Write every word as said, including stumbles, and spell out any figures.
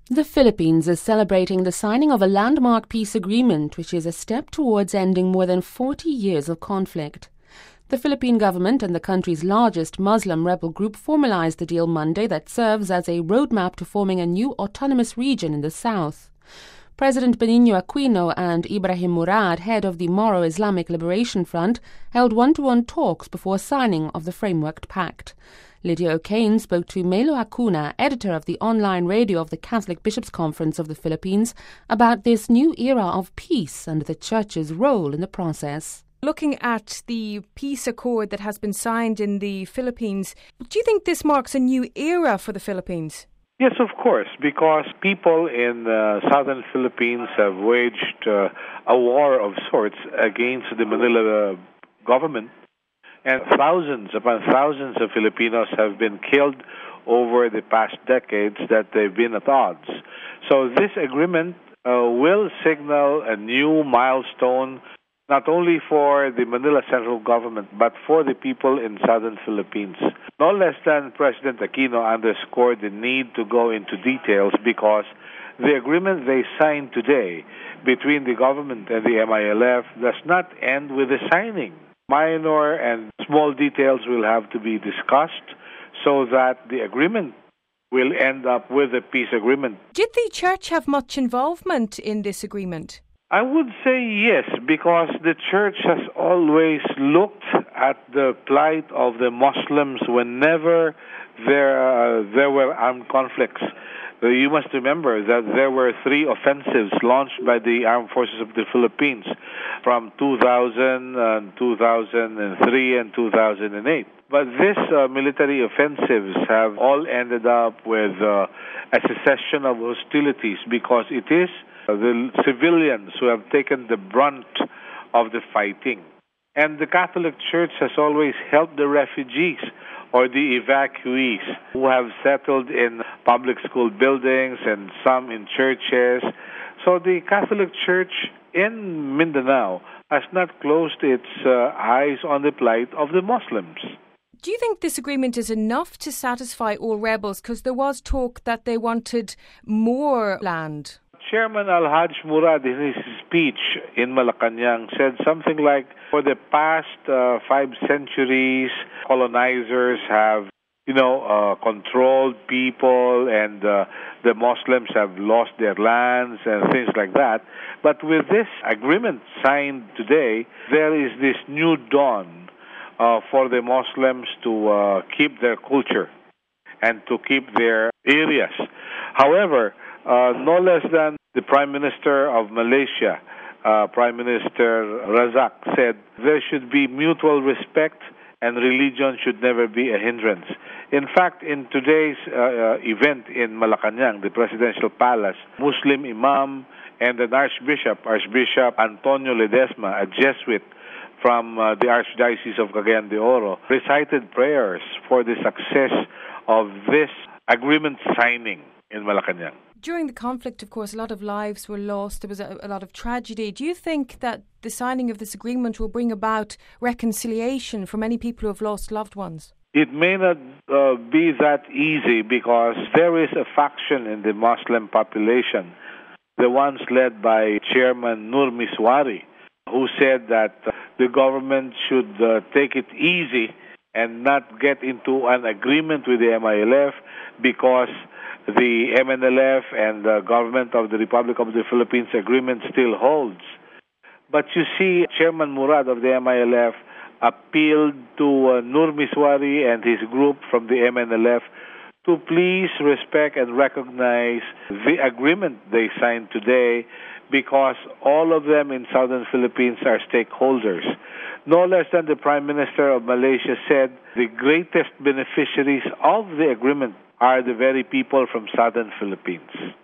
The Philippines is celebrating the signing of a landmark peace agreement, which is a step towards ending more than forty years of conflict. The Philippine government and the country's largest Muslim rebel group formalized the deal Monday that serves as a roadmap to forming a new autonomous region in the south. President Benigno Aquino and Ibrahim Murad, head of the Moro Islamic Liberation Front, held one-to-one talks before signing of the framework pact. Lydia O'Kane spoke to Melo Acuna, editor of the online radio of the Catholic Bishops' Conference of the Philippines, about this new era of peace and the Church's role in the process. Looking at the peace accord that has been signed in the Philippines, do you think this marks a new era for the Philippines? Yes, of course, because people in the uh, southern Philippines have waged uh, a war of sorts against the Manila uh, government. And thousands upon thousands of Filipinos have been killed over the past decades that they've been at odds. So this agreement uh, will signal a new milestone, not only for the Manila central government, but for the people in southern Philippines. No less than President Aquino underscored the need to go into details because the agreement they signed today between the government and the M I L F does not end with the signing. Minor and small details will have to be discussed so that the agreement will end up with a peace agreement. Did the Church have much involvement in this agreement? I would say yes, because the Church has always looked at the plight of the Muslims whenever there, uh, there were armed conflicts. Uh, you must remember that there were three offensives launched by the Armed Forces of the Philippines from two thousand, uh, two thousand three, and two thousand eight. But these uh, military offensives have all ended up with uh, a cessation of hostilities because it is the civilians who have taken the brunt of the fighting. And the Catholic Church has always helped the refugees or the evacuees who have settled in public school buildings and some in churches. So the Catholic Church in Mindanao has not closed its uh, eyes on the plight of the Muslims. Do you think this agreement is enough to satisfy all rebels? Because there was talk that they wanted more land. Chairman Al-Haj Murad, in his speech in Malacanang, said something like, for the past uh, five centuries, colonizers have, you know, uh, controlled people and uh, the Muslims have lost their lands and things like that. But with this agreement signed today, there is this new dawn uh, for the Muslims to uh, keep their culture and to keep their areas. However, Uh, no less than the Prime Minister of Malaysia, uh, Prime Minister Razak, said there should be mutual respect and religion should never be a hindrance. In fact, in today's uh, uh, event in Malacanang, the Presidential Palace, Muslim Imam and an Archbishop, Archbishop Antonio Ledesma, a Jesuit from uh, the Archdiocese of Cagayan de Oro, recited prayers for the success of this agreement signing in Malacanang. During the conflict, of course, a lot of lives were lost. There was a, a lot of tragedy. Do you think that the signing of this agreement will bring about reconciliation for many people who have lost loved ones? It may not uh, be that easy because there is a faction in the Muslim population, the ones led by Chairman Nur Miswari, who said that uh, the government should uh, take it easy and not get into an agreement with the M I L F because the M N L F and the government of the Republic of the Philippines agreement still holds. But you see, Chairman Murad of the M I L F appealed to uh, Nur Miswari and his group from the M N L F to please respect and recognize the agreement they signed today because all of them in southern Philippines are stakeholders. No less than the Prime Minister of Malaysia said the greatest beneficiaries of the agreement are the very people from southern Philippines.